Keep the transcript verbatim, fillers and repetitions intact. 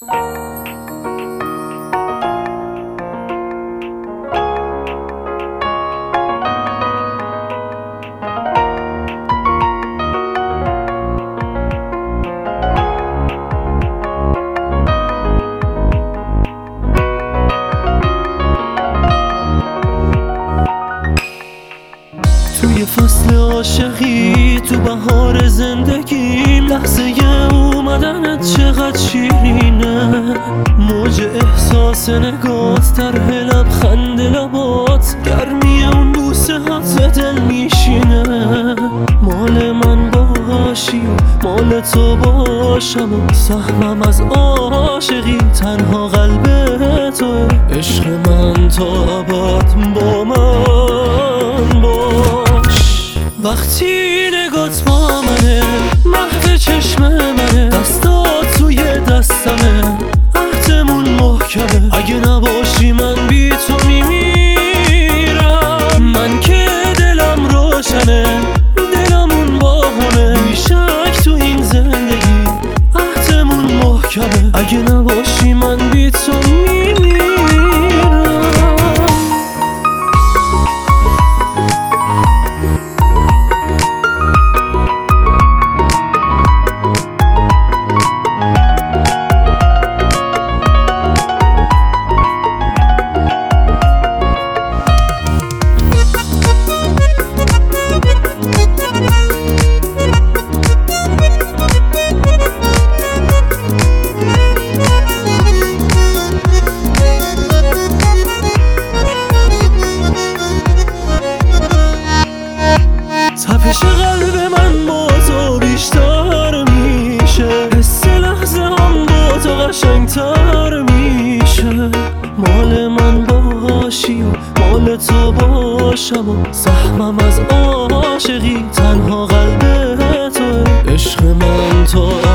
توی فصل عاشقی تو بهار زندگیم لحظه اومدنت چقدر شیرینه، موج احساس نگات طرح لبخند لبات گرمی اون بوسه هات دل میشینه. مال من باشی و مال تو باشم و سهمم از عاشقی تنها قلب توه. عشق من تا ابد با من باش. وقتی نگات با منه مهد چشم منه، دستات توی دستمه عهدمون محکمه. اگه نباشی من بی تو میمیرم. من که دلم روشنه دلمون با همه، بی شک تو این زندگی عهدمون محکمه. اگه نباشی من بی تو میمیرم. تپش قلب من با تو بیشتر میشه، حس لحظه هم با تو قشنگتر میشه. مال من باشی و مال تو باشم و سهمم از عاشقی تنها قلب توه. عشق من تا